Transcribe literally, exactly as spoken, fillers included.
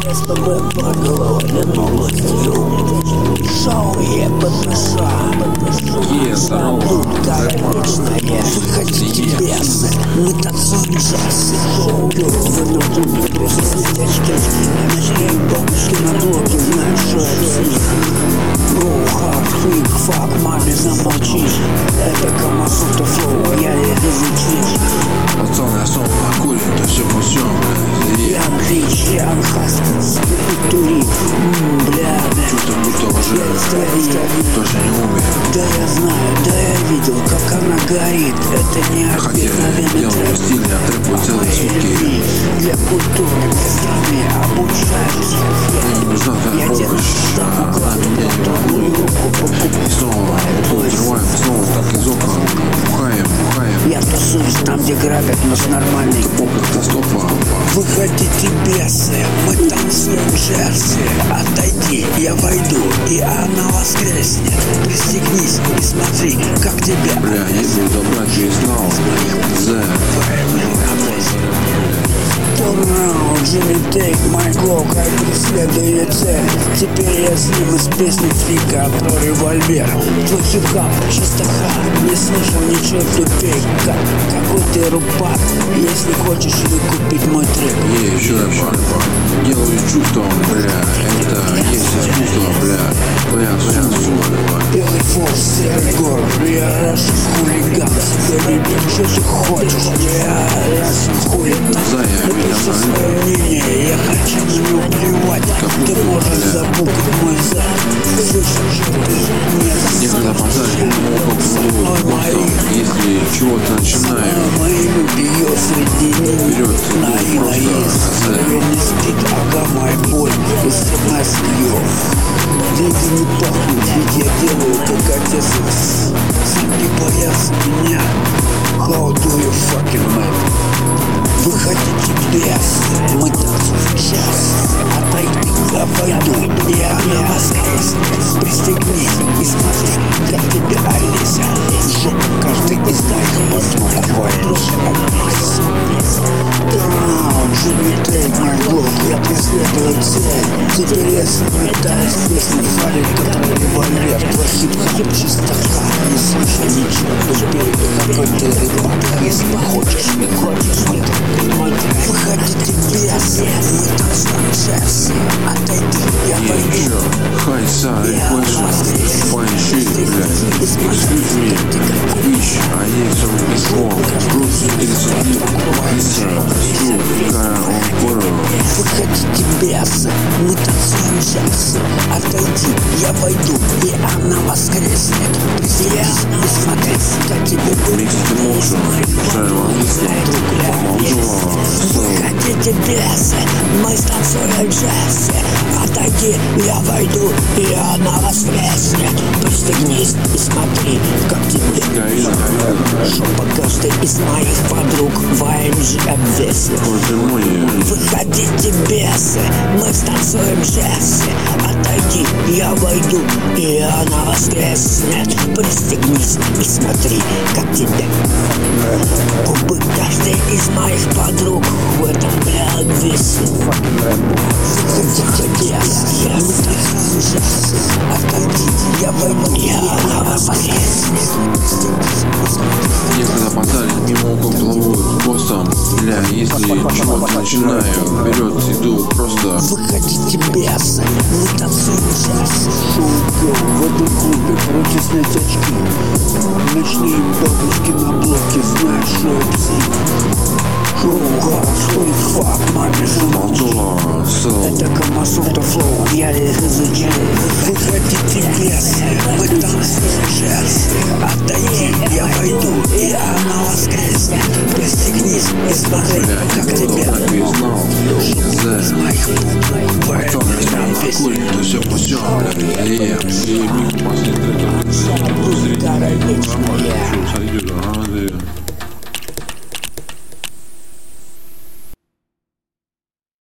Я с тобой поговорил, шоу я подпишу. Тут королевичная, выходите бесы, мы танцуем джаз. В этом клубе просто светочки, ночные бабушки на блоке, знаешь, что это? Бруха, фрик, фак, маме замолчишь. Это Камасута флоу, я их изучишь. Пацан, я снова накурен, то все пусем. Ян Рич, Ян Хаскинс, Тури, бля, чувство будто уже тоже не умер. да я знаю, да я видел, как она горит. Это не обыкновенный делаю трэп. стиль, я трэпаю целые сутки. Для культуры, для страны, обучаюсь. Мне нужна твоя помощь, она меня не волнует. И снова взрываем, снова так из окна. Бухаем, бухаем. Я тусуюсь там, где грабят, но с нормальной Попка автостопа. Выходите бесы, мы танцуем джерси. Отойди, я войду, и она воскреснет. Пристегнись и смотри, как тебя. Бля, если добрать весь знал. Зе. Turn around, Jimmy, take my Glock, я преследую цель. Теперь я с ним из песни Фика про револьвер. Твой хип-хап, чисто хап, не слышал ничего тупей. Как, какой ты рупак, если хочешь выкупить мой трек. Ей, еще рэпа. Делаю чувством, бля, это есть искусство, бля. Бля, бля, сука. Белый форс, серый город, я Russian хулиган. Baby, что ты хочешь? Я Russian хулиган. Зая, Напиши свое мнение, я хочу на него плевать. Ты можешь забукать мой зад. Слышишь, ты не Некогда пожарить могут просто, если чего-то начинаю. мои люди ее среди них. Вперед, На и на есть, не спит, ага, моя боль. СМС ее. Деньги не пахнут, ведь я делаю, как отец. Сами боятся меня. How do you fucking mad? Выходите без, мы танцуем джаз. Отойди, я войду, и она воскреснет. Пристегнись и смотри, как тебе Алиса. Жопа каждый из них подмахивает. Джимми, take my Glock, я преследую цель. Теперь я заметаюсь песни фарик, который револьвер. Твой хип-хап чисто хап, не слышу ничего тупее. Какой ты рыбак, если хочешь, не хочешь, мы выходите без, мы танцуем джерси. Отойди, я пойду. Hi, sorry, question. Fine shit, блядь. Excuse me. Ищ, а есть он пешком. Bruce тридцать быстро. Стул, cara, он пору. Выходите без, мы танцуем джерси. Отойди, я войду, и она воскреснет. Присядись и смотри, как тебе будет. Mixed emotion. Шарил английском. Молдова. Выходите без, мы танцуем джерси. Отойди, я войду, и она воскреснет. Пристегнись и смотри, как тебе. Жопа каждой из моих подруг в АМЖ обвесит. Выходите бесы, мы станцуем джерси. Отойди, я войду, и она воскреснет. Пристегнись и смотри, как тебе. Губы каждой из моих подруг в этом, бля, обвесит. Выходите бесы, мы станцуем джерси. Отойди, я войду, и она воскреснет. Некогда подарить мимо окон плавают постом. Бля, если чего-то начинаю, вперед иду просто. Выходите бесы, мы танцуем джаз. Шоу в этом клубе, короче, снять очки. Ночные бабушки на блоке, знаешь, шоу пси. Шоу городской фак, маме же Молдова, сел. это Камасута флоу, я их изучил. Выходите бесы, мы танцуем джаз. Отойди, я войду, и она воскреснет. Пристегнись и смотри, как тебе. Так и знал. Зе. Моих Пацан, я снова накурен, то все пусем, бля. Ей, ей, последний трек. Королевичная. Смотрите,